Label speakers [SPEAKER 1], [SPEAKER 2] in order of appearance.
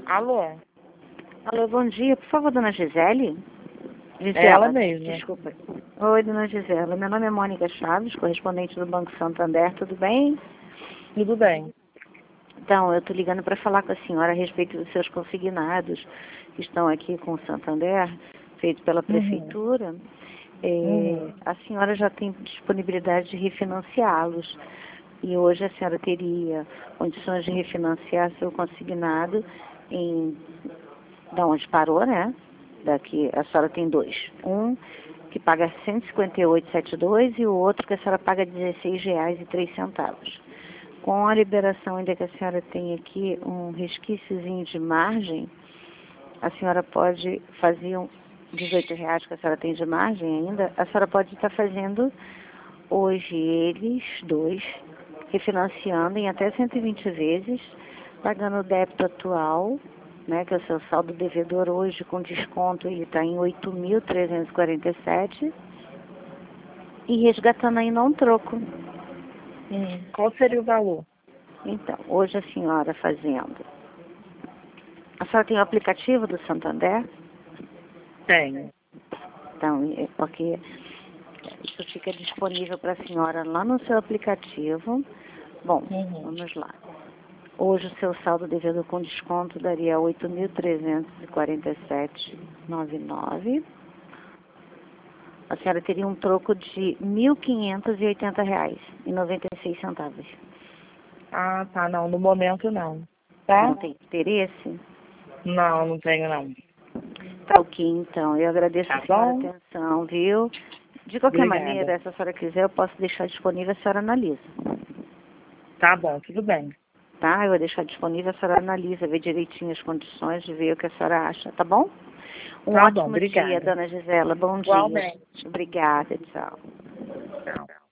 [SPEAKER 1] Alô?
[SPEAKER 2] Alô, bom dia. Por favor, dona Gisele?
[SPEAKER 1] É ela mesma.
[SPEAKER 2] Desculpa. Oi, dona Gisela. Meu nome é Mônica Chaves, correspondente do Banco Santander. Tudo bem?
[SPEAKER 1] Tudo bem.
[SPEAKER 2] Então, eu estou ligando para falar com a senhora a respeito dos seus consignados que estão aqui com o Santander, feito pela Prefeitura. A senhora já tem disponibilidade de refinanciá-los. E hoje a senhora teria condições de refinanciar seu consignado da onde parou, né? Daqui, a senhora tem dois. Um que paga R$ 158,72 e o outro que a senhora paga R$ 16,03. Com a liberação ainda que a senhora tem aqui um resquíciozinho de margem, a senhora pode fazer R$ 18,00 que a senhora tem de margem ainda, a senhora pode estar fazendo hoje eles dois, refinanciando em até 120 vezes, pagando o débito atual, né, que é o seu saldo devedor hoje com desconto, ele está em 8.347 e resgatando ainda um troco.
[SPEAKER 1] Qual seria o valor?
[SPEAKER 2] Então, hoje a senhora fazendo. A senhora tem o aplicativo do Santander?
[SPEAKER 1] Tenho.
[SPEAKER 2] Então, porque isso fica disponível para a senhora lá no seu aplicativo. Bom, vamos lá. Hoje o seu saldo devedor com desconto daria R$ 8.347,99. A senhora teria um troco de R$ 1.580,96.
[SPEAKER 1] Ah, tá. Não, no momento não. Tá?
[SPEAKER 2] Não tem interesse?
[SPEAKER 1] Não, não tenho não.
[SPEAKER 2] Tá ok, então. Eu agradeço
[SPEAKER 1] Tá
[SPEAKER 2] a senhora
[SPEAKER 1] bom?
[SPEAKER 2] atenção, viu? De qualquer
[SPEAKER 1] Obrigada.
[SPEAKER 2] maneira, se a senhora quiser, eu posso deixar disponível, a senhora analisa.
[SPEAKER 1] Tá bom, tudo bem.
[SPEAKER 2] Tá? Eu vou deixar disponível, a senhora analisa, vê direitinho as condições, ver o que a senhora acha, tá bom? Um
[SPEAKER 1] Tá bom,
[SPEAKER 2] ótimo dia,
[SPEAKER 1] obrigada.
[SPEAKER 2] dona Gisela. Bom dia.
[SPEAKER 1] Igualmente.
[SPEAKER 2] Obrigada, tchau.
[SPEAKER 1] Tchau.